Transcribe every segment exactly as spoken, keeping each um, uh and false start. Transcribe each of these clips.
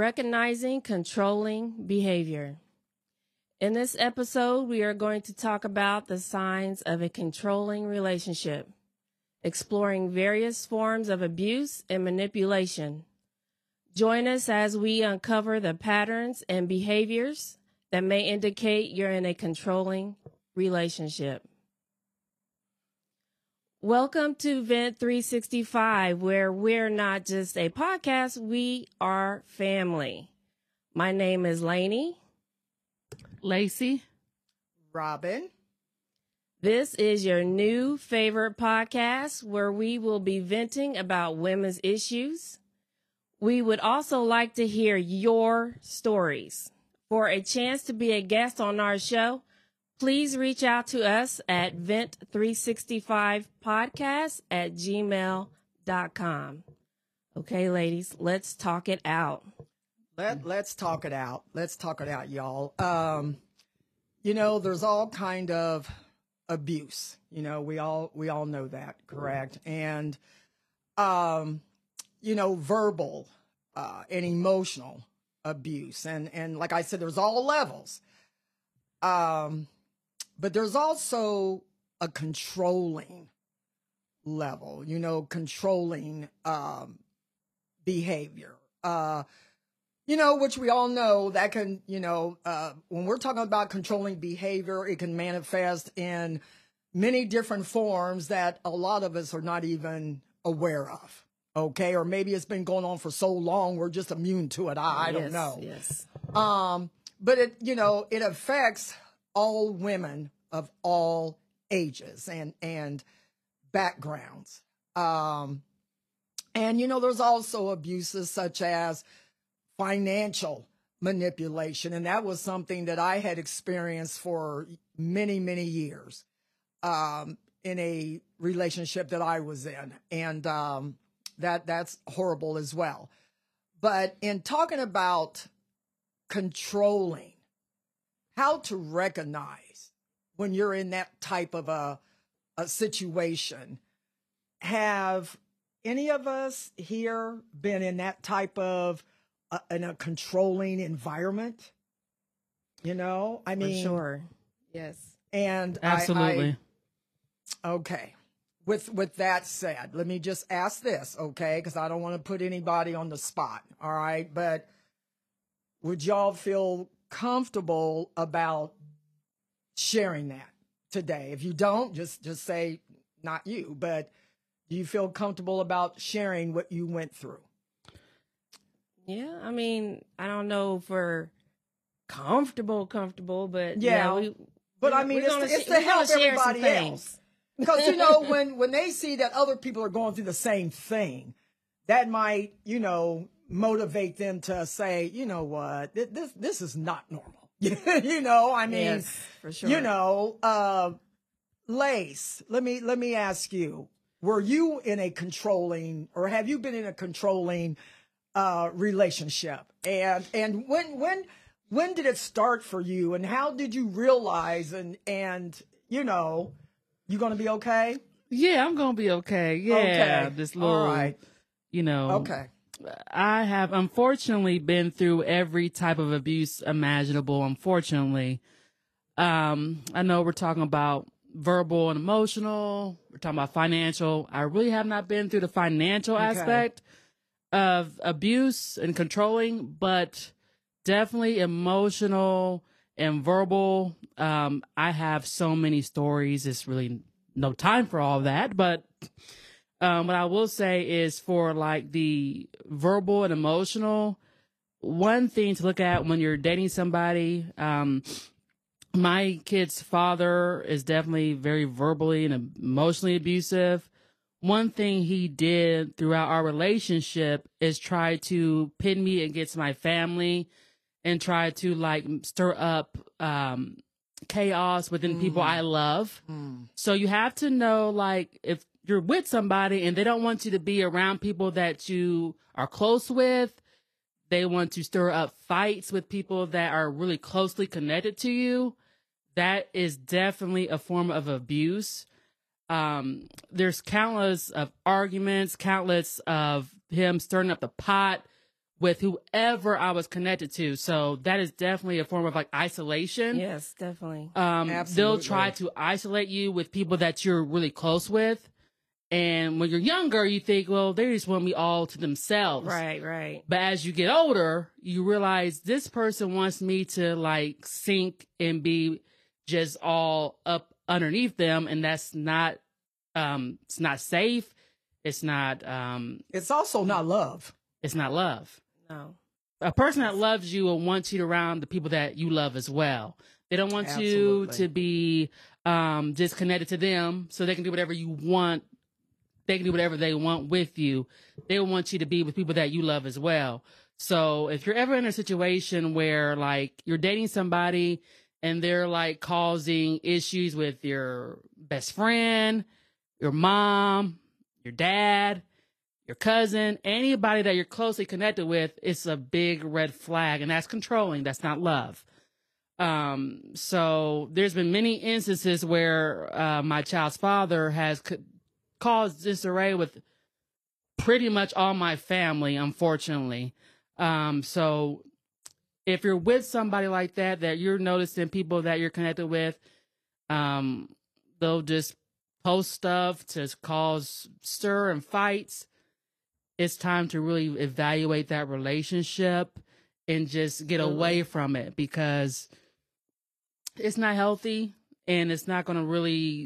Recognizing controlling behavior. In this episode, we are going to talk about the signs of a controlling relationship, exploring various forms of abuse and manipulation. Join us as we uncover the patterns and behaviors that may indicate you're in a controlling relationship. Welcome to Vent three sixty-five, where we're not just a podcast, we are family. My name is Lainey. Lacey. Robin. This is your new favorite podcast where we will be venting about women's issues. We would also like to hear your stories. For a chance to be a guest on our show, please reach out to us at vent three sixty-five podcast at gmail dot com. Okay, ladies, let's talk it out. Let, let's talk it out. Let's talk it out, y'all. Um, you know, there's all kind of abuse. You know, we all we all know that, correct? And, um, you know, verbal uh, and emotional abuse. And, and like I said, there's all levels. Um But there's also a controlling level, you know, controlling um, behavior, uh, you know, which we all know that can, you know, uh, when we're talking about controlling behavior, it can manifest in many different forms that a lot of us are not even aware of. OK, or maybe it's been going on for so long, we're just immune to it. I, I yes, don't know. Yes. Um, but it, you know, it affects all women of all ages and, and backgrounds. Um, and, you know, there's also abuses such as financial manipulation. And that was something that I had experienced for many, many years um, in a relationship that I was in. And um, that that's horrible as well. But in talking about controlling, how to recognize when you're in that type of a, a situation. Have any of us here been in that type of uh, in a controlling environment? You know, I mean, For sure. Yes. And Absolutely. I, I, okay. With with that said, let me just ask this, okay? Because I don't want to put anybody on the spot. All right, but would y'all feel comfortable about sharing that today? If you don't, just just say not you, but do you feel comfortable about sharing what you went through? Yeah, I mean, I don't know if we're comfortable, comfortable, but yeah, yeah, we, but we, I mean, it's, gonna, to, it's to help everybody else. Because, you know, when, when they see that other people are going through the same thing, that might, you know, motivate them to say, you know what, this this is not normal. you know, I mean, yes, for sure. you know, uh, Lace, let me let me ask you, were you in a controlling, or have you been in a controlling uh, relationship? And and when when when did it start for you? And how did you realize and and you know, you gonna be okay? Yeah, I'm gonna be okay. Yeah, okay. this little, all right. you know. Okay. I have unfortunately been through every type of abuse imaginable. Unfortunately, um, I know we're talking about verbal and emotional. We're talking about financial. I really have not been through the financial Okay. aspect of abuse and controlling, but definitely emotional and verbal. Um, I have so many stories. It's really no time for all that, but um, what I will say is for like the verbal and emotional, one thing to look at when you're dating somebody, um, my kid's father is definitely very verbally and emotionally abusive. One thing he did throughout our relationship is try to pin me against my family and try to like stir up um, chaos within mm. people I love. Mm. So you have to know, like, if you're with somebody and they don't want you to be around people that you are close with, they want to stir up fights with people that are really closely connected to you, that is definitely a form of abuse. Um, there's countless of arguments, countless of him stirring up the pot with whoever I was connected to. So that is definitely a form of like isolation. Yes, definitely. Um, they'll Absolutely. try to isolate you with people that you're really close with. And when you're younger, you think, well, they just want me all to themselves. Right, right. But as you get older, you realize this person wants me to like sink and be just all up underneath them. And that's not, um, it's not safe. It's not, um, It's also not love. it's not love. No. A person that loves you will want you around the people that you love as well. They don't want you Absolutely. to be, um, disconnected to them so they can do whatever you want. They can do whatever they want with you. They want you to be with people that you love as well. So if you're ever in a situation where like you're dating somebody and they're like causing issues with your best friend, your mom, your dad, your cousin, anybody that you're closely connected with, it's a big red flag. And that's controlling. That's not love. Um, so there's been many instances where uh, my child's father has co- caused disarray with pretty much all my family, unfortunately. Um, so if you're with somebody like that, that you're noticing people that you're connected with, um, they'll just post stuff to cause stir and fights. It's time to really evaluate that relationship and just get away from it because it's not healthy and it's not going to really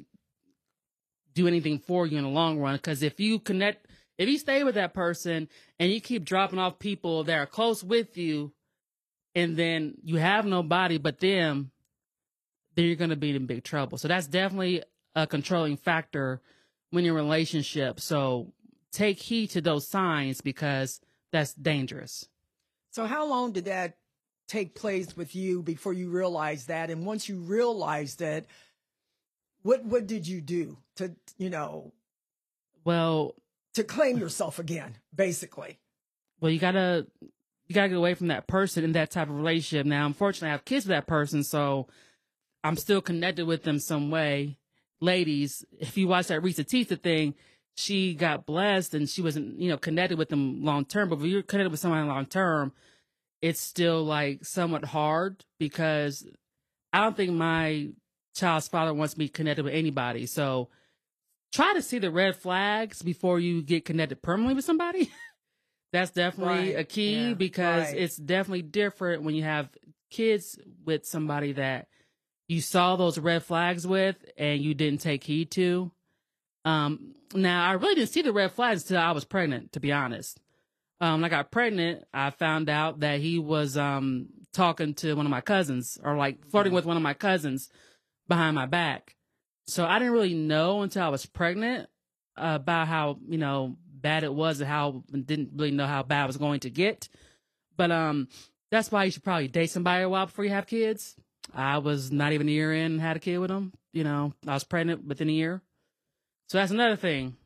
do anything for you in the long run. Because if you connect, if you stay with that person and you keep dropping off people that are close with you, and then you have nobody but them, then you're going to be in big trouble. So that's definitely a controlling factor when you're in a relationship. So take heed to those signs because that's dangerous. So how long did that take place with you before you realized that? And once you realized that, what what did you do to, you know, Well, to claim yourself again, basically? well, you gotta you gotta get away from that person in that type of relationship. Now, unfortunately, I have kids with that person, so I'm still connected with them some way. Ladies, if you watch that Risa Tisa thing, she got blessed and she wasn't, you know, connected with them long term. But when you're connected with someone long term, it's still like somewhat hard because I don't think my child's father wants me connected with anybody. So try to see the red flags before you get connected permanently with somebody. That's definitely Right. a key Yeah. because Right. it's definitely different when you have kids with somebody that you saw those red flags with and you didn't take heed to. Um, now, I really didn't see the red flags until I was pregnant, to be honest. Um, when I got pregnant, I found out that he was um, talking to one of my cousins or like flirting with one of my cousins behind my back. So I didn't really know until I was pregnant uh, about how, you know, bad it was and how didn't really know how bad it was going to get. But um, that's why you should probably date somebody a while before you have kids. I was not even a year in and had a kid with him. You know, I was pregnant within a year. So that's another thing.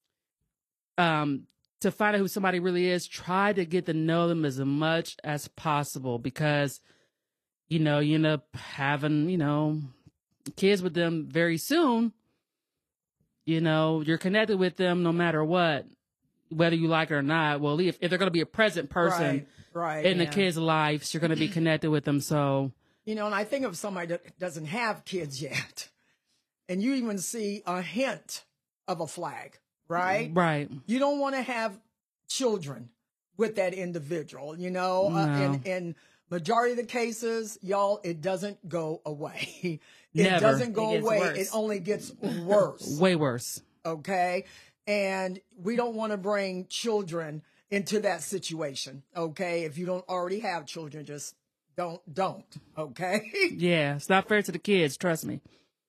Um, to find out who somebody really is, try to get to know them as much as possible because, you know, you end up having, you know, kids with them very soon. You know, you're connected with them no matter what, whether you like it or not. Well, if, if they're going to be a present person Right, right. in the yeah. kids' lives, you're going to be connected with them. So, You know, and I think of somebody that doesn't have kids yet, and you even see a hint of a flag, right? right. You don't want to have children with that individual, you know? Uh, No. in, in majority of the cases, y'all, it doesn't go away. It Never. doesn't go It gets away. worse. It only gets worse. Way worse. Okay. And we don't want to bring children into that situation. Okay. If you don't already have children, just don't, don't. Okay. Yeah, it's not fair to the kids. Trust me.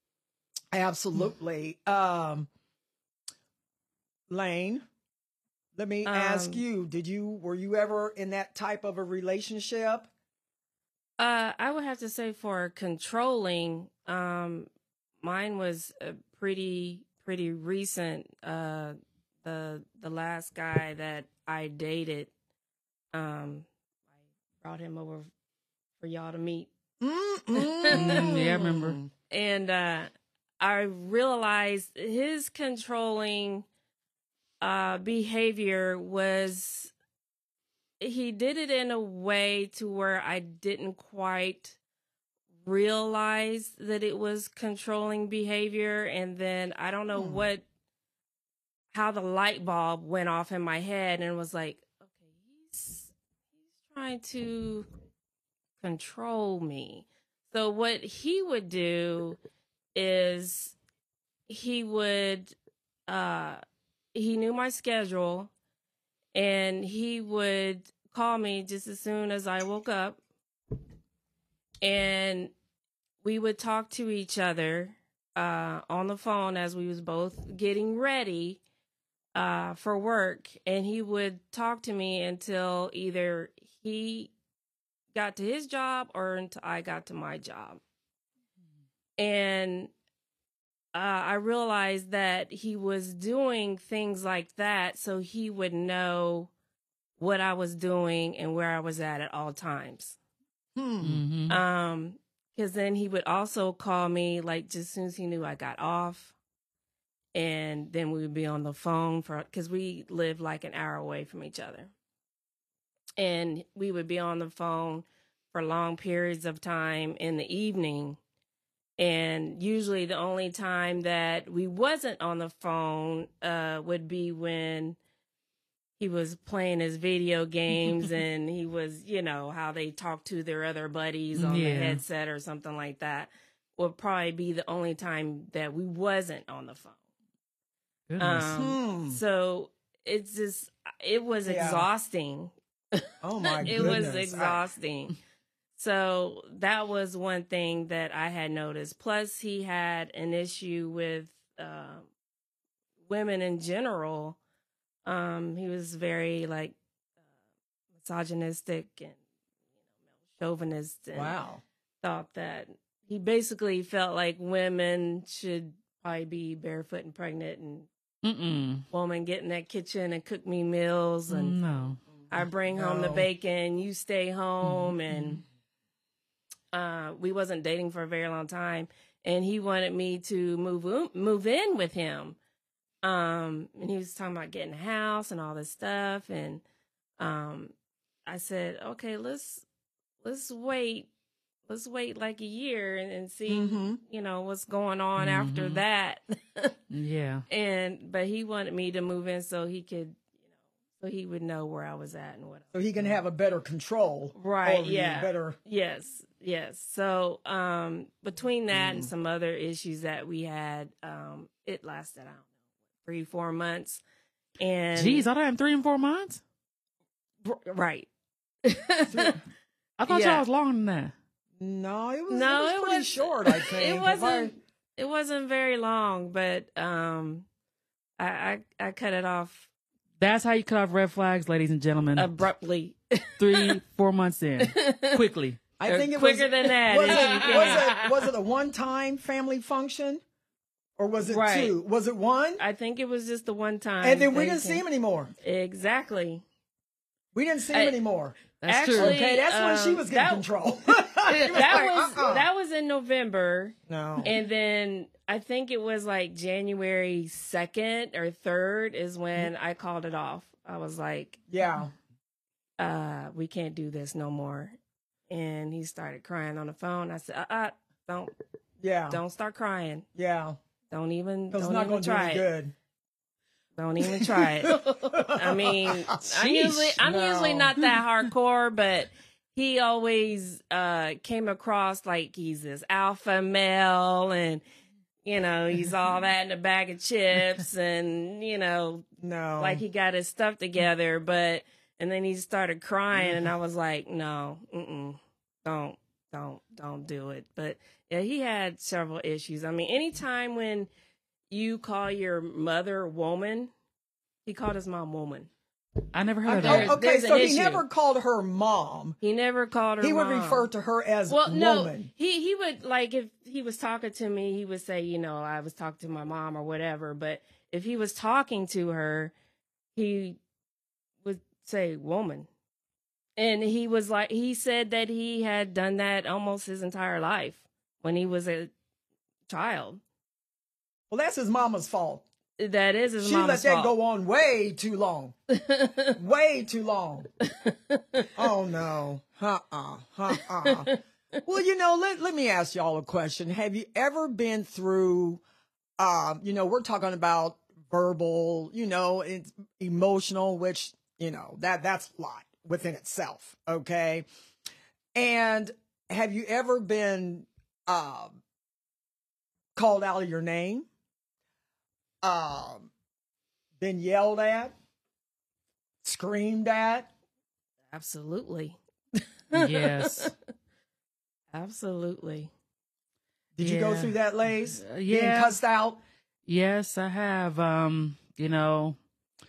Absolutely. Um, Lane, let me ask Um, you, did you, were you ever in that type of a relationship? Uh, I would have to say for controlling, um, mine was uh, pretty pretty recent. Uh, the the last guy that I dated, um, I brought him over for y'all to meet, Mm, yeah, I remember. and uh, I realized his controlling uh, behavior was he did it in a way to where I didn't quite realize that it was controlling behavior. And then I don't know Hmm. what, how the light bulb went off in my head and was like, okay, he's, he's trying to control me. So what he would do is he would, uh, he knew my schedule and he would call me just as soon as I woke up and we would talk to each other uh, on the phone as we was both getting ready uh, for work. And he would talk to me until either he got to his job or until I got to my job. And uh, I realized that he was doing things like that so he would know what I was doing and where I was at at all times. Hmm. Mm-hmm. Um, because then he would also call me like just as soon as he knew I got off, and then we would be on the phone for because we lived like an hour away from each other, and we would be on the phone for long periods of time in the evening. And usually the only time that we wasn't on the phone uh, would be when he was playing his video games and he was, you know, how they talk to their other buddies on Yeah. the headset or something like that would probably be the only time that we wasn't on the phone. Goodness. Um, Hmm. So it's just, it was Yeah. exhausting. Oh my it goodness. was exhausting. So that was one thing that I had noticed. Plus, he had an issue with uh, women in general. Um, he was very like uh, misogynistic and you know, chauvinist, and Wow. thought that he basically felt like women should probably be barefoot and pregnant, and Mm-mm. woman get in that kitchen and cook me meals, and No. I bring home the No. bacon, you stay home, and uh, we wasn't dating for a very long time, and he wanted me to move in, move in with him. Um, and he was talking about getting a house and all this stuff, and um, I said, okay, let's let's wait, let's wait like a year and, and see, Mm-hmm. you know, what's going on after Mhm. that. Yeah. And but he wanted me to move in so he could, you know, so he would know where I was at and what. So he can have a better control. Right, over you, yeah. Better. Yes, yes. So um, between that and Mm. some other issues that we had, um, it lasted, I don't know, three, four months. And Jeez, all that in three and four months? r- right. I thought Yeah. y'all was longer than that. No, it was, No, it was it pretty was- short, I think. It If wasn't. I- It wasn't very long, but um, I, I I cut it off That's how you cut off red flags, ladies and gentlemen. abruptly. Three, four months in. Quickly. I Or think it quicker was, than that. Was if it, you can. was it was it a one time family function, or was it Right. two? Was it one? I think it was just the one time. And then we that didn't he see came- him anymore. Exactly. We didn't see him I- anymore. That's Actually, true. Okay, that's when she um, was getting that- control. that was uh-uh. that was in November, No. and then I think it was like January second or third is when I called it off. I was like, Yeah. uh, we can't do this no more. And he started crying on the phone. I said, uh, uh don't, Yeah. don't start crying. Yeah. Don't even, Because it's don't not even going to do try any it. good. Don't even try it. I mean, I'm usually, I'm no. usually not that hardcore, but he always uh, came across like he's this alpha male, and you know, he's all that in a bag of chips, and you know, No. like he got his stuff together, but and then he started crying, and I was like, no, mm-mm, don't, don't, don't do it. But yeah, he had several issues. I mean, anytime when you call your mother woman, he called his mom woman. I never heard of Okay, that. There- okay there's an so he issue. never called her mom. He never called her. He would mom. refer to her as Well, no, woman. he he would like if he was talking to me, he would say, you know, I was talking to my mom or whatever. But if he was talking to her, he would say woman. And he was like, he said that he had done that almost his entire life when he was a child. Well, that's his mama's fault. That is his She let mama's that fault. go on way too long. Way too long. Oh, no. Uh-uh. Uh-uh. Well, you know, let, let me ask y'all a question. Have you ever been through, um, you know, we're talking about verbal, you know, it's emotional, which, you know, that that's a lot within itself, okay? And have you ever been um, called out of your name? Um, been yelled at? Screamed at? Absolutely. Yes. Absolutely. Did you go Yeah. through that, Lace? Uh, Being yeah. cussed out? Yes, I have. Um, you know,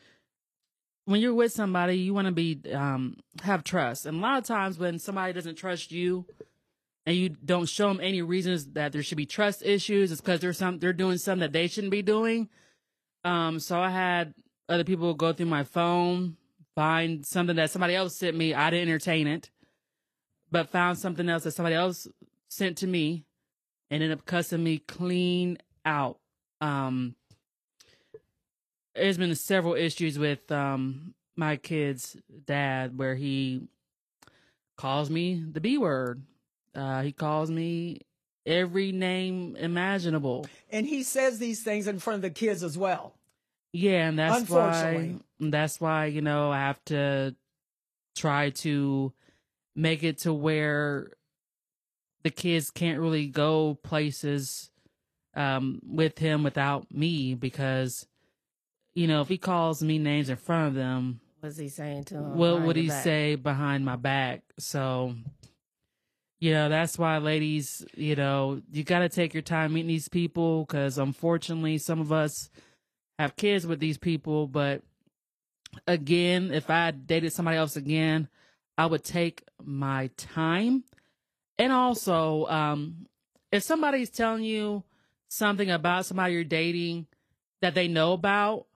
when you're with somebody, you want to be um have trust. And a lot of times when somebody doesn't trust you and you don't show them any reasons that there should be trust issues, it's because there's some they're doing something that they shouldn't be doing. Um, so I had other people go through my phone, find something that somebody else sent me. I didn't entertain it, but found something else that somebody else sent to me and ended up cussing me clean out. Um, there's been several issues with um my kid's dad where he calls me the B word. Uh, he calls me every name imaginable. And he says these things in front of the kids as well. Yeah, and that's why Unfortunately. that's why, you know, I have to try to make it to where the kids can't really go places um with him without me, because, you know, if he calls me names in front of them, What's he saying to him? what behind would your he back? say behind my back? So, you know, that's why, ladies, you know, you got to take your time meeting these people, because unfortunately, some of us have kids with these people. But again, if I dated somebody else again, I would take my time. And also, um, if somebody's telling you something about somebody you're dating that they know about,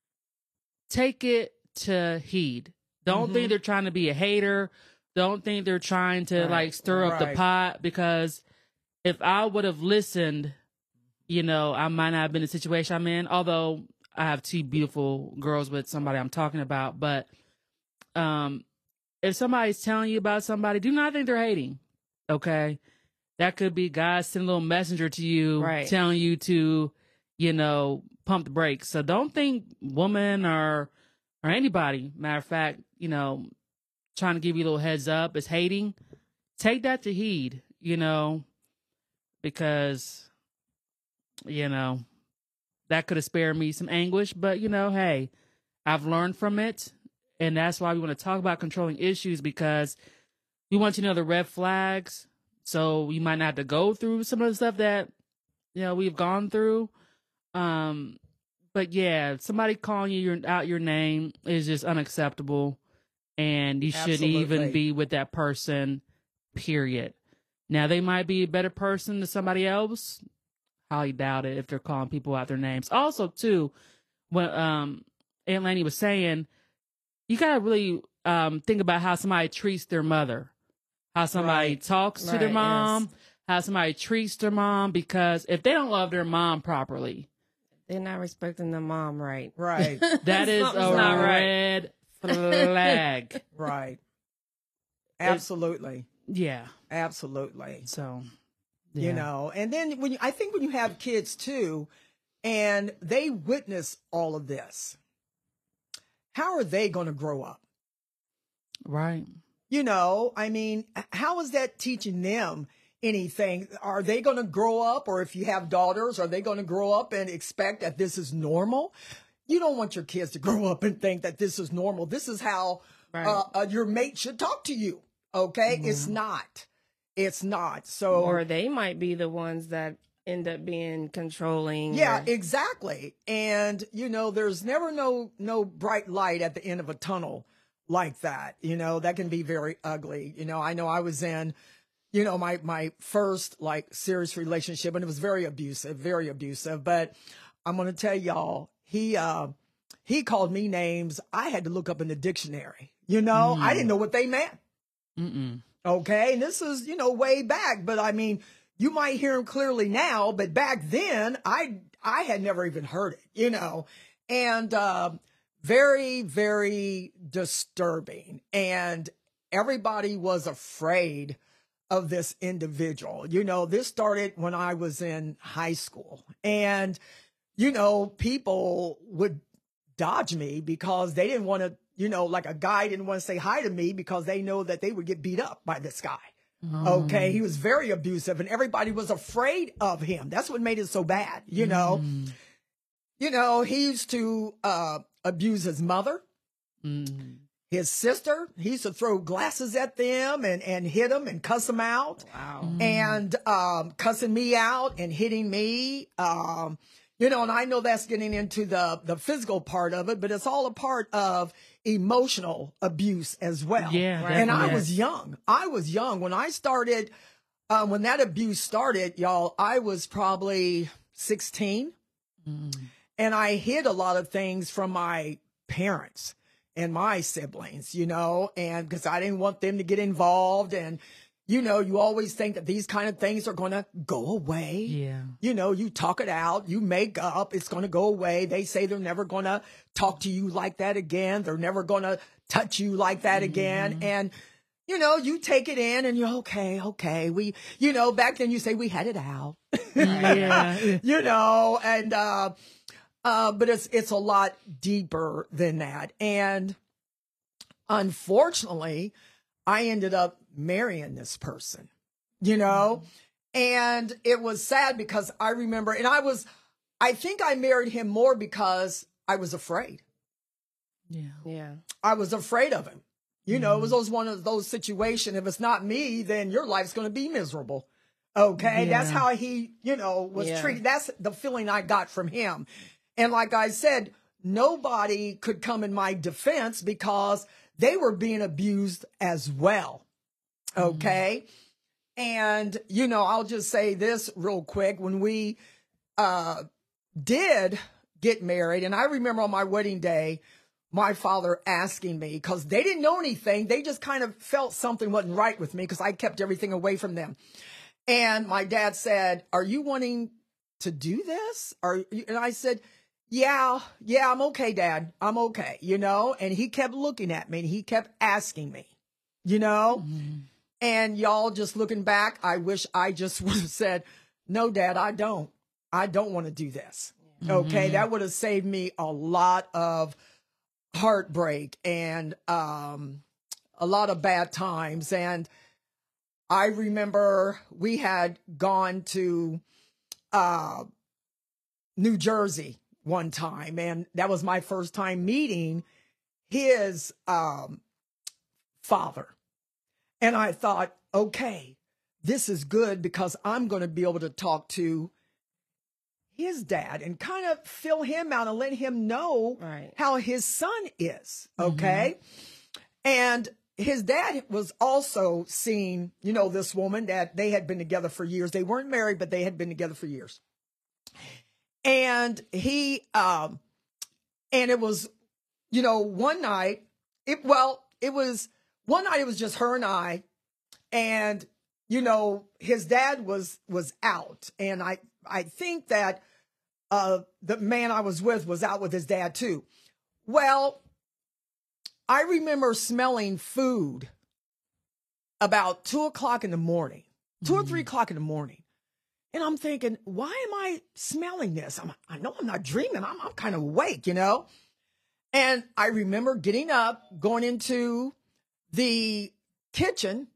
take it to heed. Don't Mhm. think they're trying to be a hater. Don't think they're trying to Right, like stir up the right. pot, because if I would have listened, you know, I might not have been in the situation I'm in, although I have two beautiful girls with somebody I'm talking about. But um, if somebody's telling you about somebody, do not think they're hating, okay? That could be God sending a little messenger to you, Right. telling you to, you know, pump the brakes. So don't think woman or or anybody, matter of fact, you know, trying to give you a little heads up is hating. Take that to heed, you know, because, you know, that could have spared me some anguish. But, you know, hey, I've learned from it. And that's why we want to talk about controlling issues, because we want you to know the red flags. So you might not have to go through some of the stuff that, you know, we've gone through. Um, but yeah, somebody calling you your, out your name is just unacceptable. And you shouldn't Absolutely. even be with that person, period. Now, they might be a better person than somebody else. Highly doubt it if they're calling people out their names. Also, too, when um, Aunt Lanny was saying, you got to really um, think about how somebody treats their mother, how somebody Right. talks to Right, their yes. mom, how somebody treats their mom, because if they don't love their mom properly, They're not respecting the mom right. Right. that is a Something's not right. red flag. Right. Absolutely. Yeah. Absolutely. So, You yeah. know, and then when you, I think when you have kids too, and they witness all of this, how are they going to grow up? Right. You know, I mean, how is that teaching them anything? Are they going to grow up, or if you have daughters, are they going to grow up and expect that this is normal? You don't want your kids to grow up and think that this is normal. This is how Right. uh, uh, your mate should talk to you. Okay. It's not. It's not. So, Or they might be the ones that end up being controlling. yeah, or- exactly. And, you know, there's never no, no bright light at the end of a tunnel like that. You know, that can be very ugly. You know, I know I was in, you know, my, my first like serious relationship, and it was very abusive, very abusive. But I'm going to tell y'all, he, uh, he called me names I had to look up in the dictionary. You know, I didn't know what they meant. Mm-mm. Okay. And this is, you know, way back, but I mean, you might hear him clearly now, but back then I, I had never even heard it, you know, and uh, very, very disturbing. And everybody was afraid of this individual. You know, this started when I was in high school, and, you know, people would dodge me because they didn't want to, you know, like a guy didn't want to say hi to me because they know that they would get beat up by this guy. Mm. Okay. He was very abusive and everybody was afraid of him. That's what made it so bad. You know, mm. you know, he used to, uh, abuse his mother, mm. his sister. He used to throw glasses at them and, and hit them and cuss them out. Wow. Mm. And, um, cussing me out and hitting me. Um, You know, and I know that's getting into the, the physical part of it, but it's all a part of emotional abuse as well. Yeah. Right. And I yes. was young. I was young. When I started, um, when that abuse started, y'all, I was probably sixteen. Mm. And I hid a lot of things from my parents and my siblings, you know, and because I didn't want them to get involved. And, you know, you always think that these kind of things are going to go away. Yeah. You know, you talk it out, you make up, it's going to go away. They say they're never going to talk to you like that again. They're never going to touch you like that mm-hmm. again. And, you know, you take it in and you're okay, okay. We, you know, back then you say we had it out. Yeah. You know, and, uh, uh, but it's, it's a lot deeper than that. And unfortunately, I ended up marrying this person, you know, mm-hmm. and it was sad because I remember, and I was, I think I married him more because I was afraid. Yeah. Yeah. I was afraid of him. You mm-hmm. know, it was those one of those situations. If it's not me, then your life's going to be miserable. Okay. Yeah. That's how he, you know, was yeah. treated. That's the feeling I got from him. And like I said, nobody could come in my defense because they were being abused as well. Okay. Mm. And, you know, I'll just say this real quick. When we uh, did get married, and I remember on my wedding day, my father asking me, because they didn't know anything. They just kind of felt something wasn't right with me because I kept everything away from them. And my dad said, "Are you wanting to do this?" Are you? And I said, yeah, yeah, I'm okay, Dad. I'm okay, you know? And he kept looking at me and he kept asking me, you know? Mm-hmm. And y'all just looking back, I wish I just would have said, no, Dad, I don't. I don't want to do this. Mm-hmm. Okay. That would have saved me a lot of heartbreak and um, a lot of bad times. And I remember we had gone to uh, New Jersey one time, and that was my first time meeting his um, father. And I thought, okay, this is good because I'm going to be able to talk to his dad and kind of fill him out and let him know right. how his son is. Okay. Mm-hmm. And his dad was also seeing, you know, this woman that they had been together for years. They weren't married, but they had been together for years. And he, um, and it was, you know, one night, it, well, it was one night, it was just her and I, and, you know, his dad was, was out. And I, I think that, uh, the man I was with was out with his dad too. Well, I remember smelling food about two o'clock in the morning, two mm-hmm. or three o'clock in the morning. And I'm thinking, why am I smelling this? I'm, I know I'm not dreaming. I'm, I'm kind of awake, you know? And I remember getting up, going into the kitchen,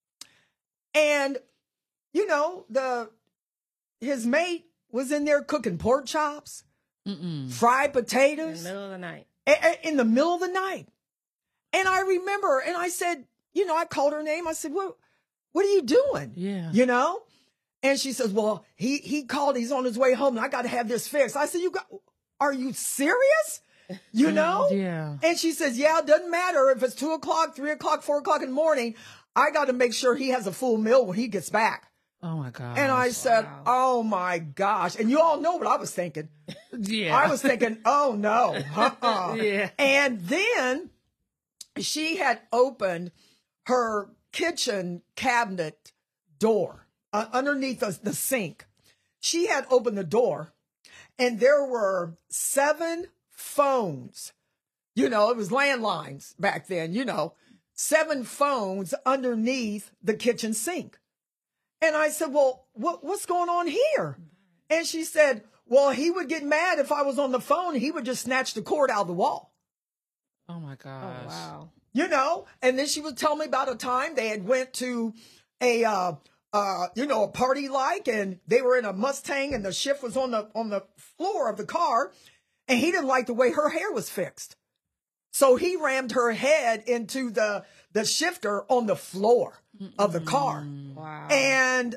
and, you know, the, his mate was in there cooking pork chops, Mm-mm. fried potatoes. In the middle of the night. A, in the middle of the night. And I remember, and I said, you know, I called her name. I said, what, what are you doing? Yeah. You know? And she says, well, he, he called, he's on his way home and I got to have this fixed. I said, you got, are you serious? You know? Yeah. And she says, yeah, it doesn't matter if it's two o'clock, three o'clock, four o'clock in the morning. I got to make sure he has a full meal when he gets back. Oh my gosh. And I said, wow. oh my gosh. And you all know what I was thinking. Yeah. I was thinking, oh no. Uh-uh. Yeah. And then she had opened her kitchen cabinet door uh, underneath the, the sink. She had opened the door and there were seven phones. You know, it was landlines back then, you know, seven phones underneath the kitchen sink. And I said, well, what, what's going on here? And she said, well, he would get mad if I was on the phone. He would just snatch the cord out of the wall. Oh, my gosh. Oh, wow. You know, and then she would tell me about a time they had went to a, uh, uh, you know, a party like, and they were in a Mustang and the shift was on the, on the floor of the car, and he didn't like the way her hair was fixed. So he rammed her head into the, the shifter on the floor of the car. Wow. And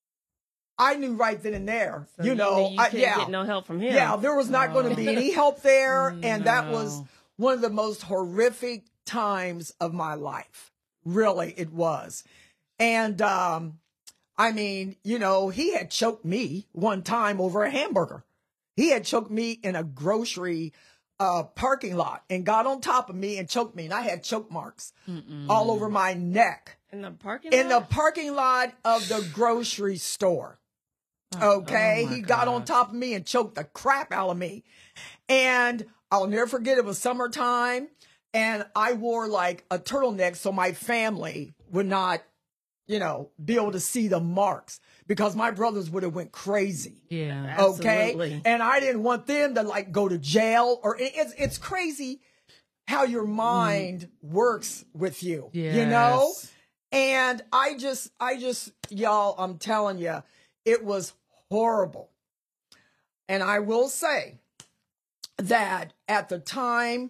I knew right then and there, So you know, you I, couldn't yeah, get no help from him. yeah, there was not No. going to be any help there. And that was No. one of the most horrific times of my life. Really, it was. And, um, I mean, you know, he had choked me one time over a hamburger. He had choked me in a grocery uh, parking lot and got on top of me and choked me. And I had choke marks Mm-mm. all over my neck In the parking in the lot? parking lot of the grocery store. Okay. Oh, my He got on gosh. top of me and choked the crap out of me. And I'll never forget, it was summertime and I wore like a turtleneck so my family would not, you know, be able to see the marks because my brothers would have went crazy. Yeah. Okay. Absolutely. And I didn't want them to like go to jail or it, it's, it's crazy how your mind works with you, you know? Yes. And I just, I just, y'all, I'm telling you, it was horrible. And I will say that at the time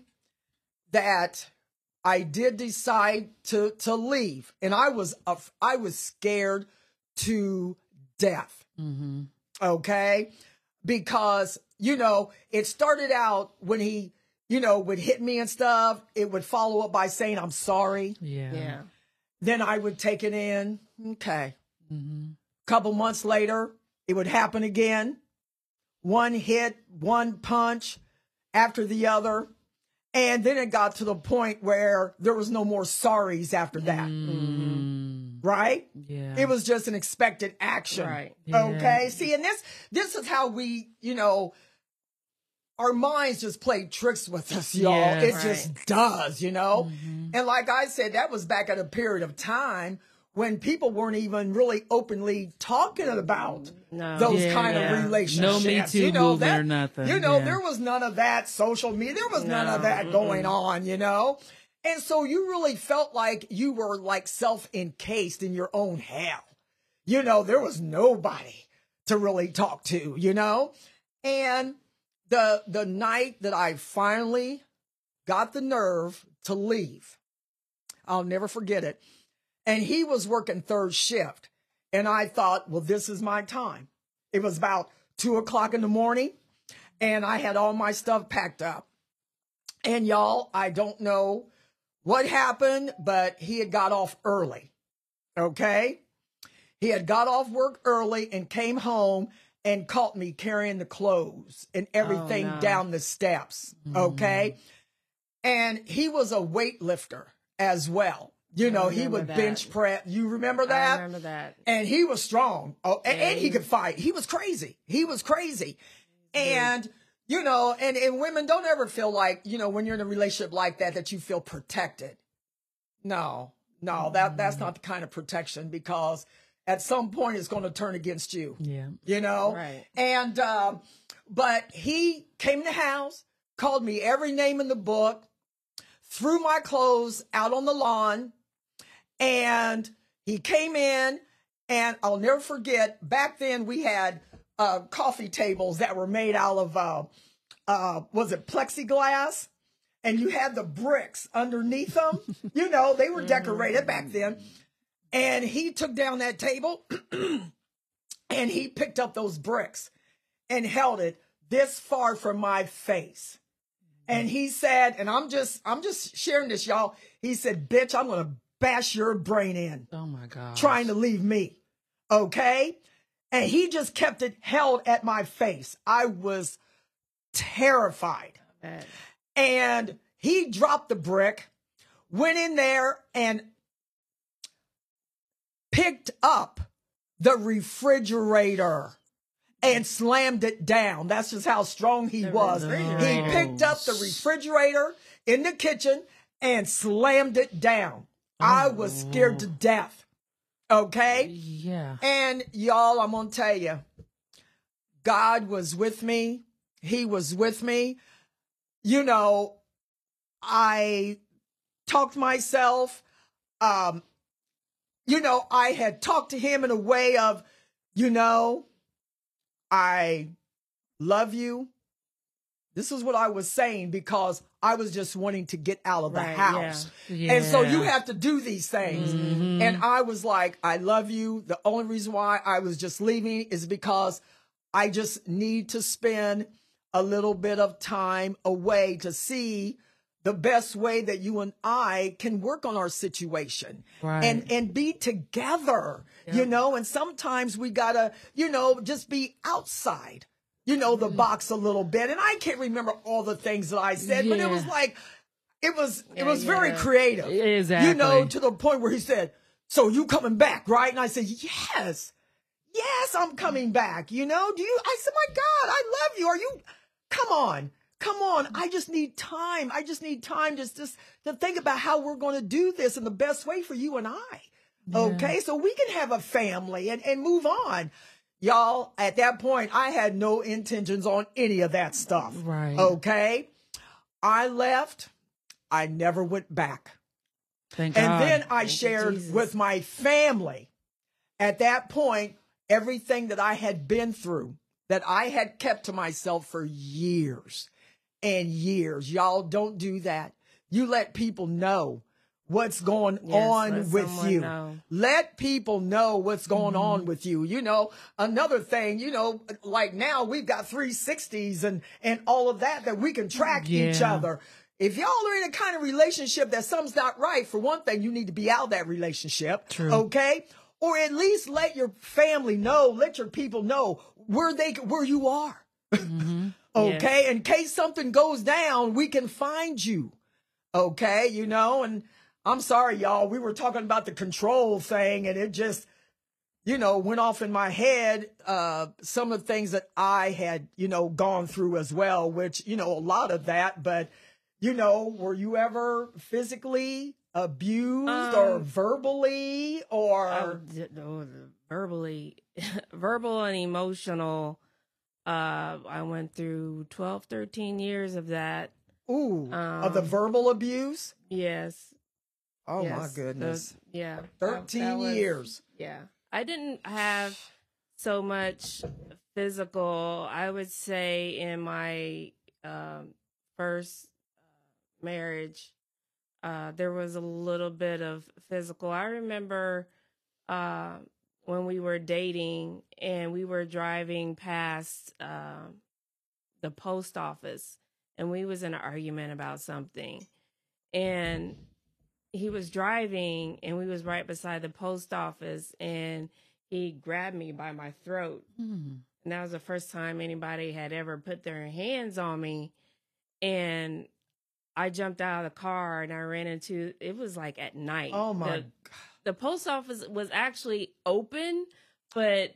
that I did decide to, to leave, and I was, af- I was scared to death. Mm-hmm. Okay. Because, you know, it started out when he, you know, would hit me and stuff. It would follow up by saying, I'm sorry. Yeah. Yeah. Then I would take it in. Okay. Mm-hmm. Couple months later, it would happen again. One hit, one punch after the other. And then it got to the point where there was no more sorries after that. Mm. Right? Yeah. It was just an expected action. Right. Yeah. Okay. See, and this, this is how we, you know, our minds just play tricks with us, y'all. Yes. It Right. just does, you know? Mhm. And like I said, that was back at a period of time when people weren't even really openly talking about No. those Yeah. kind Yeah. of relationships. No Me Too you know, movement that, or nothing. You know, Yeah. there was none of that social media. There was none No. of that Mm-mm. going on, you know? And so you really felt like you were like self-encased in your own hell. You know, there was nobody to really talk to, you know? And the the night that I finally got the nerve to leave, I'll never forget it. And he was working third shift. And I thought, well, this is my time. It was about two o'clock in the morning and I had all my stuff packed up. And y'all, I don't know what happened, but he had got off early. Okay. He had got off work early and came home and caught me carrying the clothes and everything no. down the steps. Okay. And he was a weightlifter as well. You I know, he remember would that. bench press. You remember I that? remember that. And he was strong. Oh, and, Yeah, and he he- could fight. He was crazy. He was crazy. And, you know, and, and women don't ever feel like, you know, when you're in a relationship like that, that you feel protected. No, no, that, that's not the kind of protection because at some point it's going to turn against you, Yeah. you know? Right. And, um, but he came in the house, called me every name in the book, threw my clothes out on the lawn, and he came in, and I'll never forget, back then we had uh, coffee tables that were made out of, uh, uh, was it plexiglass? And you had the bricks underneath them. You know, they were decorated back then. And he took down that table and he picked up those bricks and held it this far from my face. And he said, and I'm just, I'm just sharing this, y'all. He said, bitch, I'm going to bash your brain in Oh my God. trying to leave me. Okay. And he just kept it held at my face. I was terrified. That- And he dropped the brick, went in there and picked up the refrigerator and slammed it down. That's just how strong he was. He picked up the refrigerator in the kitchen and slammed it down. Oh. I was scared to death. Okay? Yeah. And y'all, I'm going to tell you, God was with me. He was with me. You know, I talked myself. Um, you know, I had talked to him in a way of, you know, I love you. This is what I was saying because I was just wanting to get out of the Right, house. yeah. Yeah. And so you have to do these things. Mhm. And I was like, I love you. The only reason why I was just leaving is because I just need to spend a little bit of time away to see the best way that you and I can work on our situation Right. and, and be together, Yep. you know, and sometimes we gotta, you know, just be outside, you know, the box a little bit. And I can't remember all the things that I said, but it was Yeah. like, it was, it Yeah, was very yeah. creative, Exactly. you know, to the point where he said, so you coming back, right? And I said, yes, yes, I'm coming back. You know, do you, I said, my God, I love you. Are you, come on. Come on, I just need time. I just need time just, just to think about how we're going to do this in the best way for you and I. Yeah. Okay, so we can have a family and, and move on. Y'all, at that point, I had no intentions on any of that stuff. Right. Okay, I left. I never went back. Thank And God. then I Thank you, shared Jesus. with my family at that point everything that I had been through, that I had kept to myself for years and years. Y'all don't do that. You let people know what's going Yes, on let with someone you. know. Let people know what's going Mm-hmm. on with you. You know, another thing, you know, like now we've got three sixties and, and all of that, that we can track each Yeah. other. If y'all are in a kind of relationship that something's not right, for one thing, you need to be out of that relationship. True. Okay? Or at least let your family know, let your people know where they, where you are. Mm-hmm. Okay. In case something goes down, we can find you. Okay. You know, and I'm sorry, y'all. We were talking about the control thing and it just, you know, went off in my head. Uh, some of the things that I had, you know, gone through as well, which, you know, a lot of that, but, you know, were you ever physically abused or Um, verbally or? Oh, d- oh, verbally, verbal and emotional. Uh, I went through twelve, thirteen years of that. Ooh, of the um, verbal abuse? Yes. Oh yes, my goodness. the- yeah. that- thirteen that was- years. Yeah. I didn't have so much physical, I would say, in my um, first uh, marriage. Uh, there was a little bit of physical. I remember uh, when we were dating and we were driving past uh, the post office and we was in an argument about something. And he was driving and we was right beside the post office and he grabbed me by my throat. Hmm. And that was the first time anybody had ever put their hands on me. And I jumped out of the car and I ran into, it was like at night. Oh my The, God. the post office was actually open, but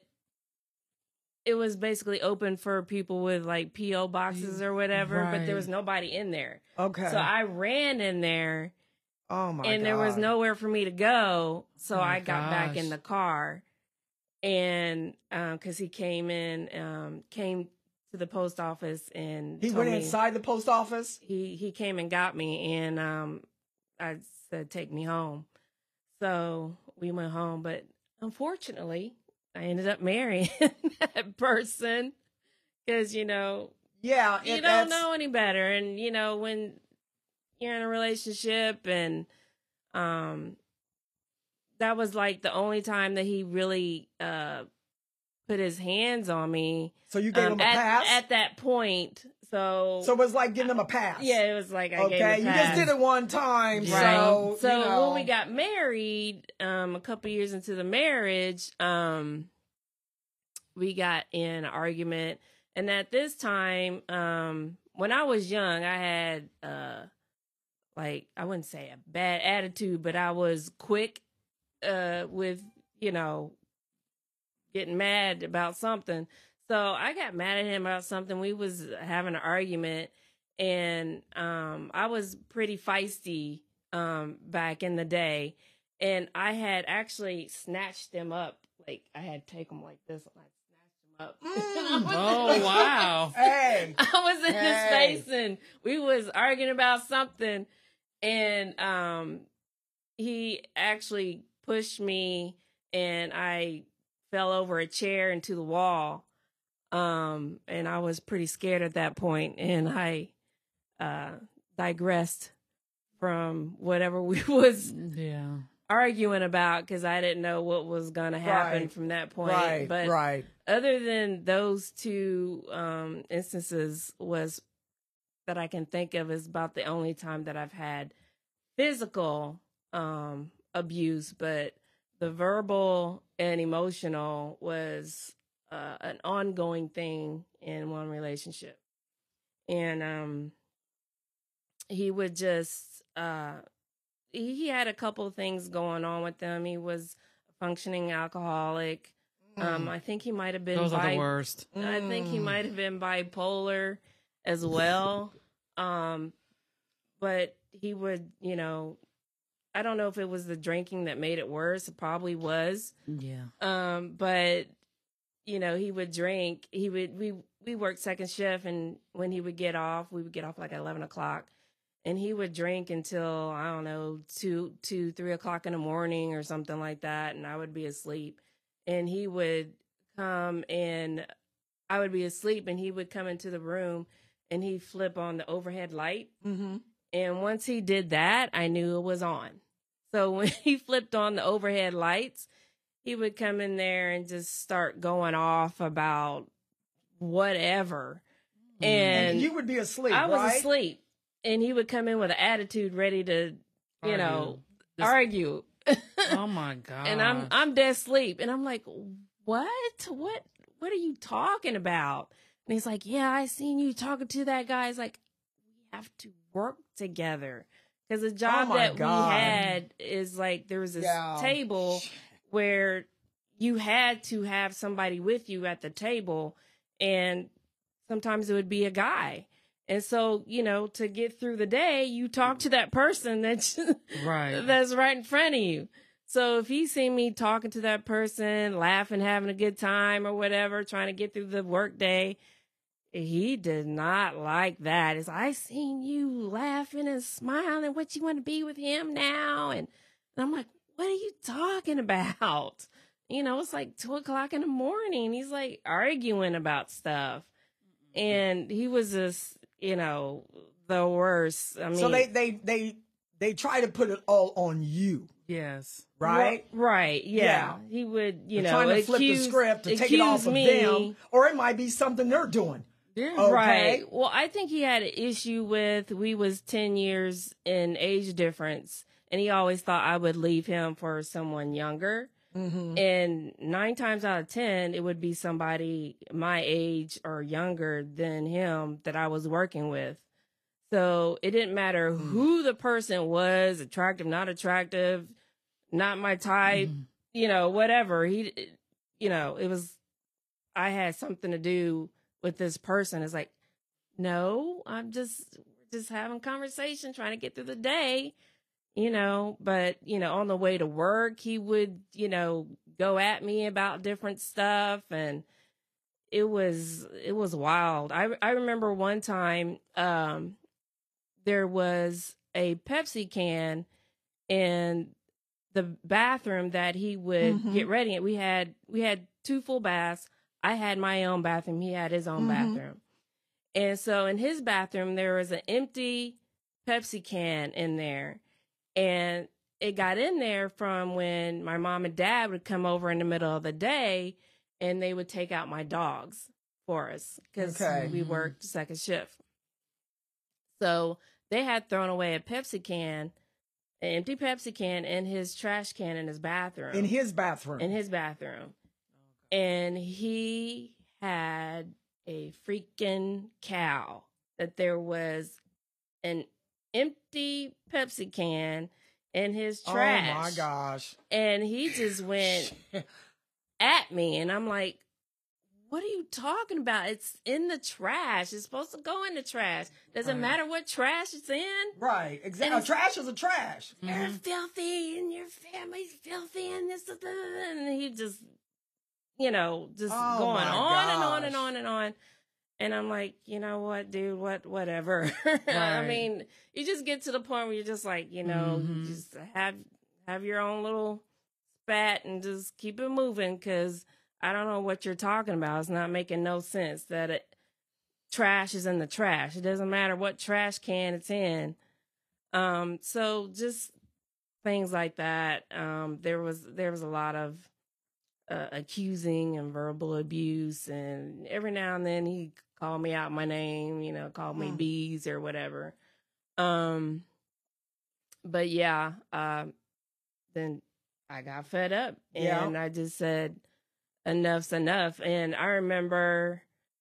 it was basically open for people with like P O boxes or whatever, but there Right. was nobody in there. Okay. So I ran in there oh my and God. there was nowhere for me to go. So Oh my I got back in gosh. the car and um, cause he came in, um, came to the post office and He told went me- inside the post office? he he came and got me and um I said take me home. So we went home, but unfortunately I ended up marrying that person because you know Yeah. you it- don't that's- know any better, and you know when you're in a relationship and um that was like the only time that he really uh put his hands on me. So you gave um, him a at, pass? at that point. So so it was like giving him a pass. yeah, it was like I Okay. gave him a You pass. just did it one time. Right. So, So you know. when we got married, um, a couple years into the marriage, um, we got in an argument. And at this time, um, when I was young, I had, uh, like, I wouldn't say a bad attitude, but I was quick, uh, with, you know, getting mad about something. So I got mad at him about something. We was having an argument, and um, I was pretty feisty um, back in the day, and I had actually snatched him up. Like I had to take him like this, and I snatched him up. Mm. Oh, wow. Hey. I was in Hey. his face, and we was arguing about something, and um, he actually pushed me, and I fell over a chair into the wall. Um, and I was pretty scared at that point, and I uh, digressed from whatever we was Yeah. arguing about because I didn't know what was going to happen Right. from that point. Right, But right. other than those two um, instances was that I can think of is about the only time that I've had physical um, abuse, but the verbal and emotional was uh, an ongoing thing in one relationship. And um, he would just, uh, he, he had a couple of things going on with him. He was a functioning alcoholic. Um, I think he might have been Those are the bi- worst. I think he Mm. might have been bipolar as well. Um, but he would, you know, I don't know if it was the drinking that made it worse. It probably was. Yeah. Um, but you know, he would drink. He would we we worked second shift, and when he would get off, we would get off like at eleven o'clock, and he would drink until I don't know two two three o'clock in the morning or something like that, and I would be asleep, and he would come and I would be asleep, and he would come into the room, and he'd flip on the overhead light, Mm-hmm. and once he did that, I knew it was on. So when he flipped on the overhead lights, he would come in there and just start going off about whatever. And, And you would be asleep, I was right? asleep. And he would come in with an attitude ready to, you Argue. know, Just- argue. Oh my God. And I'm I'm dead asleep. And I'm like, what? What what are you talking about? And he's like, yeah, I seen you talking to that guy. He's like, we have to work together. Because the job my that God. we had is like there was this Yeah. table where you had to have somebody with you at the table, and sometimes it would be a guy. And so, you know, to get through the day, you talk to that person that's Right. that's right in front of you. So if he seen me talking to that person, laughing, having a good time or whatever, trying to get through the work day, he did not like that. It's, I seen you laughing and smiling. What, you want to be with him now? And, and I'm like, what are you talking about? You know, it's like two o'clock in the morning. He's like arguing about stuff. And he was just, you know, the worst. I mean, So they they they they try to put it all on you, Yes. right? Ri- Right. Yeah. Yeah. He would, you They're know, trying to flip accuse, the script to take it off accuse of me. them, or it might be something they're doing. Yeah. Okay. Right. Well, I think he had an issue with we was ten years in age difference, and he always thought I would leave him for someone younger. Mm-hmm. And nine times out of ten, it would be somebody my age or younger than him that I was working with. So it didn't matter Mm. who the person was, attractive, not attractive, not my type, Mhm. you know, whatever. He, you know, it was, I had something to do with this person. It's like, no, I'm just, just having conversation, trying to get through the day, you know, but, you know, on the way to work, he would, you know, go at me about different stuff. And it was, it was wild. I, I remember one time, um, there was a Pepsi can in the bathroom that he would Mhm. get ready in. We had, we had two full baths. I had my own bathroom. He had his own Mhm. bathroom. And so in his bathroom, there was an empty Pepsi can in there. And it got in there from when my mom and dad would come over in the middle of the day, and they would take out my dogs for us because Okay. we Mhm. worked second shift. So they had thrown away a Pepsi can, an empty Pepsi can, in his trash can in his bathroom. In his bathroom. in his bathroom. And he had a freaking cow that there was an empty Pepsi can in his trash. Oh my gosh. And he just went at me, and I'm like, what are you talking about? It's in the trash. It's supposed to go in the trash. Doesn't Right. matter what trash it's in. Right, exactly. And Trash is a trash. You're filthy and your family's filthy and this, this, this, and he just, you know, just Oh, going my on and on and gosh. on and on. And I'm like, you know what, dude, what, whatever. I Right. mean, you just get to the point where you're just like, you know, Mhm. you just have have your own little spat and just keep it moving because I don't know what you're talking about. It's not making no sense that it, trash is in the trash. It doesn't matter what trash can it's in. Um, so just things like that. Um, there was there was a lot of uh, accusing and verbal abuse, and every now and then he called me out my name, you know, called me Hmm. bees or whatever. Um, but yeah, uh, then I got fed up, Yeah. and I just said, "Enough's enough." And I remember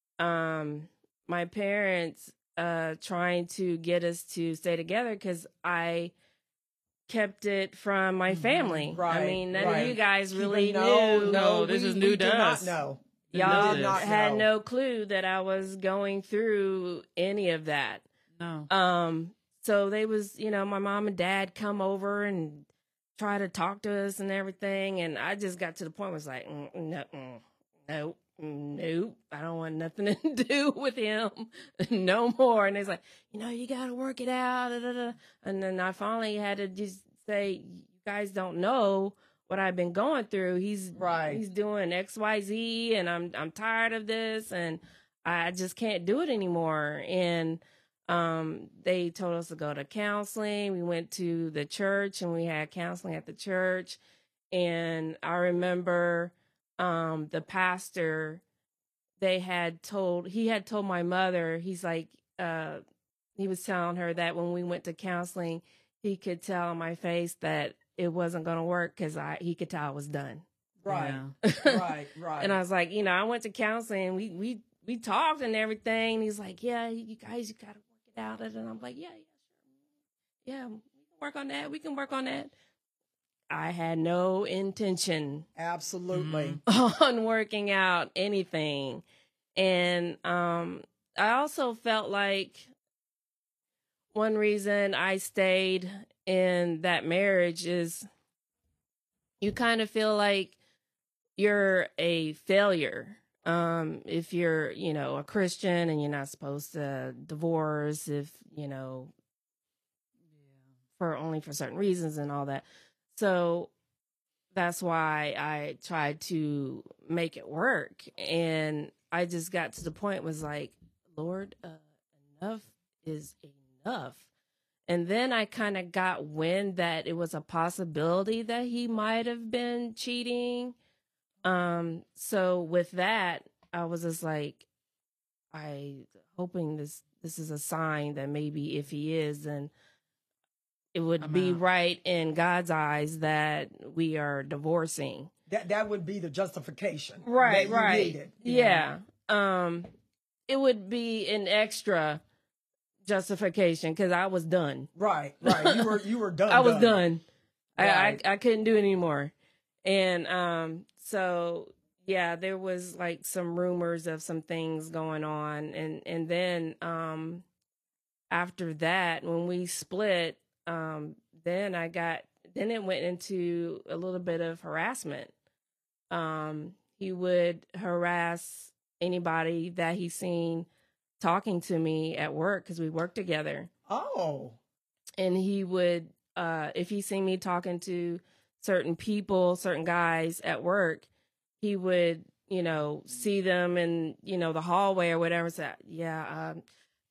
um, my parents uh, trying to get us to stay together because I kept it from my family. Mm-hmm. Right, I mean, none right. of you guys Keep really it- no, knew. No, this we- is we new did to not us. know. Y'all did not had know. no clue that I was going through any of that. No. Um, so they was, you know, my mom and dad come over and try to talk to us and everything, and I just got to the point where it's like, mm, no, mm, nope, mm, nope, I don't want nothing to do with him no more. And it's like, you know, you got to work it out, da, da, da. And then I finally had to just say, you guys don't know what I've been going through. He's Right. he's doing X, Y, Z, and I'm I'm tired of this, and I just can't do it anymore. And um, they told us to go to counseling. We went to the church, and we had counseling at the church. And I remember um, the pastor, they had told he had told my mother, he's like, uh, he was telling her that when we went to counseling, he could tell on my face that it wasn't going to work because I he could tell I was done. Right, Yeah. right, right. And I was like, you know, I went to counseling. We we we talked and everything. And he's like, yeah, you guys, you got to work it out. And I'm like, yeah, yeah, sure, yeah, we can work on that. We can work on that. I had no intention Absolutely. on working out anything, and um, I also felt like one reason I stayed in that marriage is you kind of feel like you're a failure. Um, if you're, you know, a Christian and you're not supposed to divorce if, you know, for only for certain reasons and all that. So that's why I tried to make it work. And I just got to the point was like, Lord, uh, enough is enough. And then I kind of got wind that it was a possibility that he might have been cheating. Um, so with that, I was just like, I hoping this this is a sign that maybe if he is, then it would I'm be out. right in God's eyes that we are divorcing. That that would be the justification. Right, that you right. needed, you know? Yeah. Um, it would be an extra justification because I was done. Right, right. You were you were done. I was done. Right. I, I I couldn't do it anymore. And um, so yeah, there was like some rumors of some things going on, and and then um, after that, when we split, um, then I got then it went into a little bit of harassment. Um, he would harass anybody that he seen talking to me at work because we worked together. Oh. And he would, uh, if he seen me talking to certain people, certain guys at work, he would, you know, see them in, you know, the hallway or whatever. Say, yeah, um,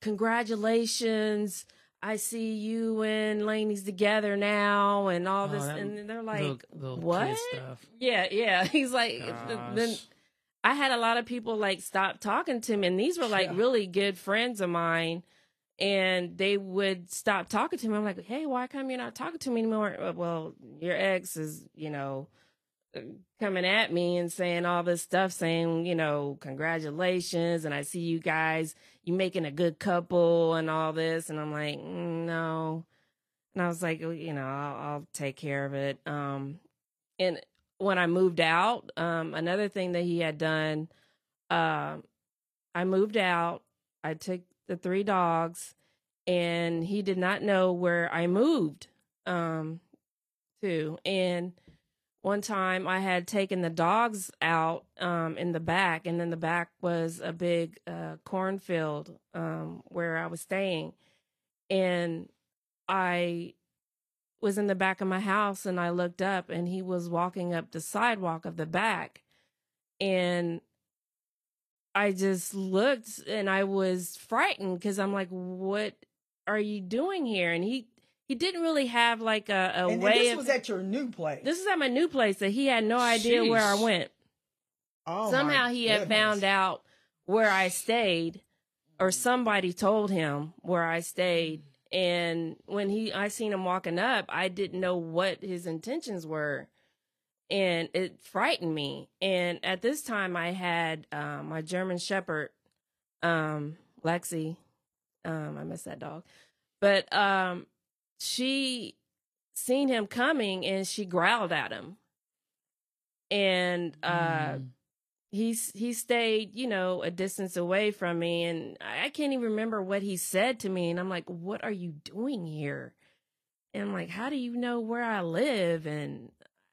congratulations. I see you and Laney's together now and all Oh, this. that And they're like, little, little what? kid stuff. Yeah, yeah. He's like, then Gosh. I had a lot of people like stop talking to me, and these were like Yeah. really good friends of mine, and they would stop talking to me. I'm like, hey, why come you're not talking to me anymore? "Uh, Well, your ex is, you know, coming at me and saying all this stuff, saying, you know, congratulations, and I see you guys, you making a good couple and all this, and I'm like, mm, no. And I was like, "Oh, you know, I'll, I'll take care of it. Um, and when I moved out, um, another thing that he had done, uh, uh, I moved out. I took the three dogs, and he did not know where I moved um, to. And one time I had taken the dogs out um, in the back, and then the back was a big uh, cornfield um, where I was staying. And I was in the back of my house, and I looked up, and he was walking up the sidewalk of the back. And I just looked, and I was frightened because I'm like, what are you doing here? And he, he didn't really have like a, a and, way and this of, was at your new place. this is at my new place that he had no idea Sheesh. where I went. Oh, Somehow my he had goodness. found out where I stayed, or somebody told him where I stayed. And when he, I seen him walking up, I didn't know what his intentions were, and it frightened me. And at this time, I had um, my German Shepherd, um, Lexi. Um, I miss that dog, but um, she seen him coming, and she growled at him, and uh, Mm. he's he stayed, you know, a distance away from me, and I can't even remember what he said to me. And I'm like, "What are you doing here?" And I'm like, "How do you know where I live?" And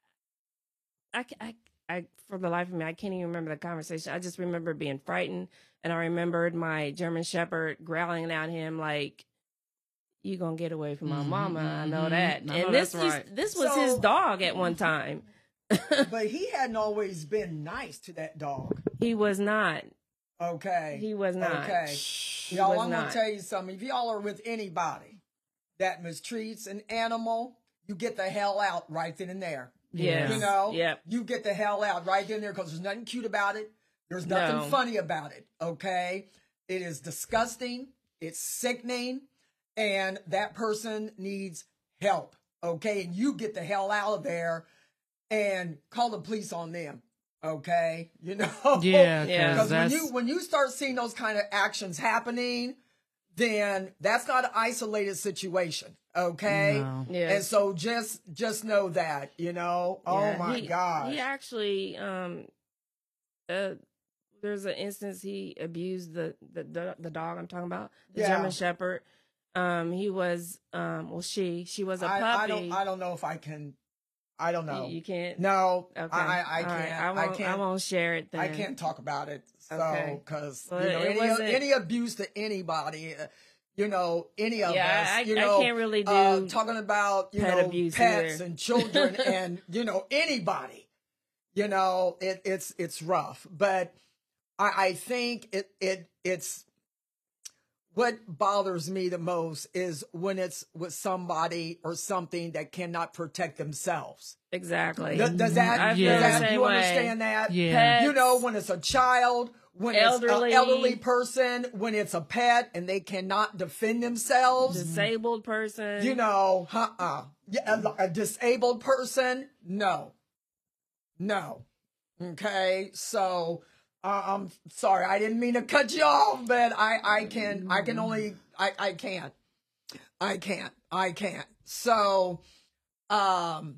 I, I, I, for the life of me, I can't even remember the conversation. I just remember being frightened, and I remembered my German Shepherd growling at him like, "You gonna get away from my Mhm, mama? I know mhm. that." I know And this, that's used- right. this was So- his dog at one time. But he hadn't always been nice to that dog. He was not. Okay. He was not. Okay. He Y'all, was I'm going not. to tell you something. If y'all are with anybody that mistreats an animal, you get the hell out right then and there. Yes. You know? Yep. You get the hell out right then and there because there's nothing cute about it. There's nothing No. funny about it. Okay? It is disgusting. It's sickening. And that person needs help. Okay? And you get the hell out of there and call the police on them. Okay? You know? Yeah, Yeah. Because when that's you when you start seeing those kind of actions happening, then that's not an isolated situation. Okay? no. Yes. And so just just know that, you know. Oh Yeah, my he, God. He actually, um, uh, there's an instance he abused the, the, the, the dog I'm talking about, the Yeah. German Shepherd. Um, he was, um, well, she, she was a I, puppy. I don't I don't know if I can I don't know. You, you can't. No, Okay. I I, I All right. can't. I won't, I, can't. won't share it then. I can't talk about it. So, Okay. because Well, you know, it any, wasn't- any abuse to anybody, uh, you know, any of Yeah, us, I- you I know, can't really uh, do talking about you pet know abuse pets either. and children and you know anybody, you know, it, it's it's rough. But I, I think it it it's what bothers me the most is when it's with somebody or something that cannot protect themselves. Exactly. Does, does that, I does feel Yeah. that the same you way. understand that? Yeah. You know, Pets, when it's a child, when elderly. it's an elderly person, when it's a pet and they cannot defend themselves, disabled person. you know, uh-uh. Yeah, a, a disabled person, no. No. Okay, so uh, I'm sorry, I didn't mean to cut you off, but I, I can, I can only, I, I can't. I can't. I can't. So, um,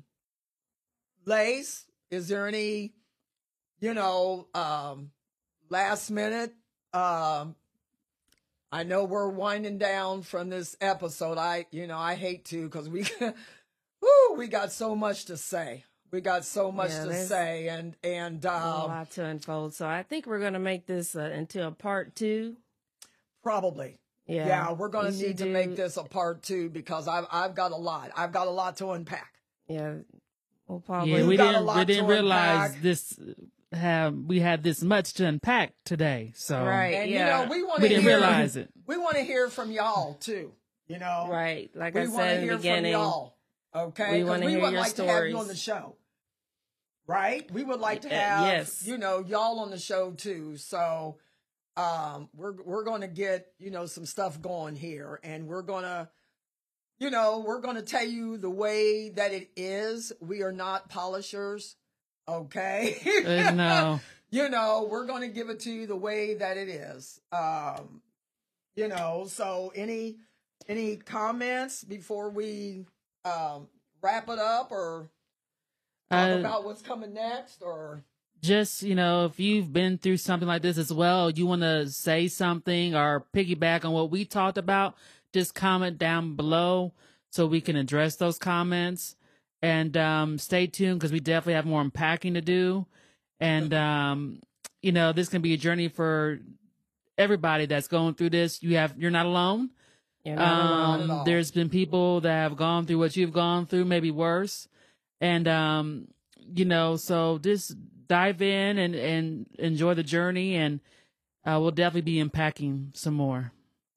Lace, is there any, you know, um, last minute, um, I know we're winding down from this episode. I, you know, I hate to because we, whoo, we got so much to say. We got so much Yeah, to there's- say, and and a um, lot to unfold. So I think we're going to make this uh, into a part two. probably, Yeah. yeah, we're gonna We need should to do- make this a part two because I've I've got a lot. I've got a lot to unpack. Yeah. We'll probably. Yeah, You've we got a didn't lot we to didn't realize unpack. this have we had this much to unpack today. So Right. And Yeah. you know, we want we to didn't hear, realize it. we want to hear from y'all too. You know, Right. Like we I want to said in hear the beginning. from y'all. Okay, We 'Cause wanna we hear would your like to have you stories. on the show. Right? We would like to Uh, have yes. you know y'all on the show too. So um we're we're going to get, you know, some stuff going here, and we're going to you know, we're going to tell you the way that it is. We are not polishers, okay? Uh, no. You know, we're going to give it to you the way that it is. Um you know, so any any comments before we um wrap it up or talk Uh, about what's coming next, or just, you know, if you've been through something like this as well, you want to say something or piggyback on what we talked about, just comment down below so we can address those comments. And um, stay tuned because we definitely have more unpacking to do. And, um, you know, this can be a journey for everybody that's going through this. You have, you're not alone. You're not um, alone at all. There's been people that have gone through what you've gone through, maybe worse. And, um, you know, so just dive in and, and enjoy the journey. And uh, we'll definitely be unpacking some more.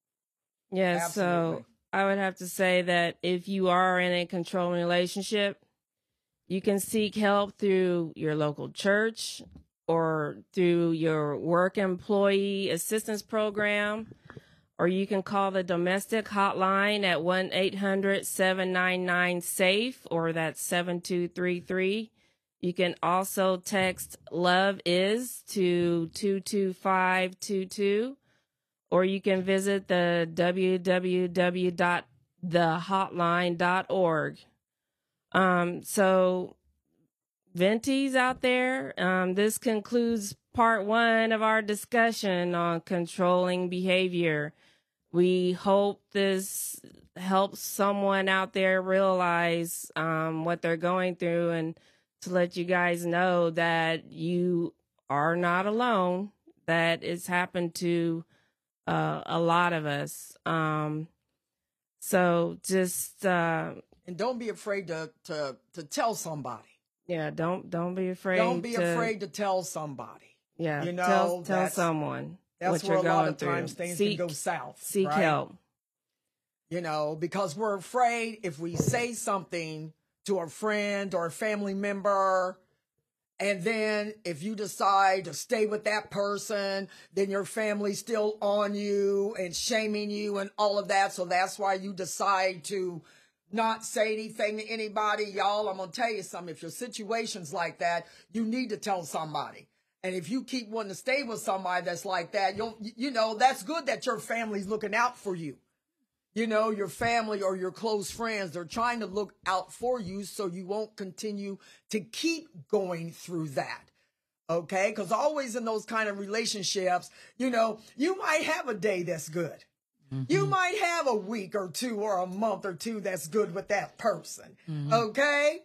Yeah, Absolutely. so I would have to say that if you are in a controlling relationship, you can seek help through your local church or through your work employee assistance program, or you can call the domestic hotline at one eight hundred seven nine nine SAFE, or that's seven two three three. You can also text Love Is to two two five two two. Or you can visit the w w w dot the hotline dot org. Um, so, Venties out there, um, this concludes part one of our discussion on controlling behavior. We hope this helps someone out there realize um, what they're going through, and to let you guys know that you are not alone, that it's happened to Uh, a lot of us. Um, so just uh, And don't be afraid to to to tell somebody. yeah, don't don't be afraid. Don't be to, afraid to tell somebody. Yeah, You know, tell tell that's- someone That's what where you're a lot going of times through. things Seek, can go south. seek right? help. You know, because we're afraid if we say something to a friend or a family member, and then if you decide to stay with that person, then your family's still on you and shaming you and all of that. So that's why you decide to not say anything to anybody. Y'all, I'm going to tell you something. If your situation's like that, you need to tell somebody. And if you keep wanting to stay with somebody that's like that, you'll, you know, that's good that your family's looking out for you. You know, your family or your close friends, they're trying to look out for you so you won't continue to keep going through that. Okay? Because always in those kind of relationships, you know, you might have a day that's good. Mm-hmm. You might have a week or two or a month or two that's good with that person. Mm-hmm. Okay?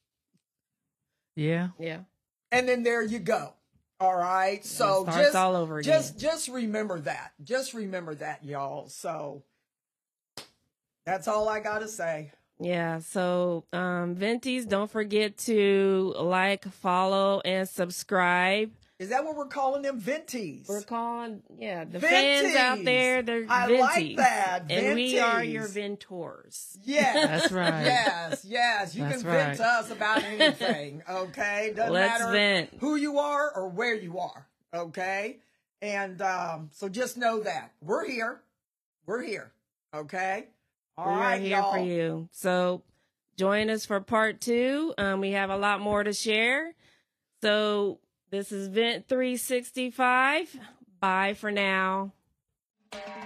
Yeah. Yeah. And then there you go. All right? So it starts just, all over again. just, just remember that. Just remember that, y'all. So that's all I got to say. Yeah, so um, Venties, don't forget to like, follow, and subscribe. Is that what we're calling them? Venties? We're calling, yeah, the Venties. fans out there, they're I Venties. like that. And we are Venties. your Ventors. Yes. That's right. Yes, yes. You That's can vent right. to us about anything, okay? Doesn't Let's matter vent. who you are or where you are, okay? And um, so just know that. We're here. We're here, okay? All we right, are here y'all. for you. So join us for part two. Um, we have a lot more to share. So this is Vent three sixty-five. Bye for now.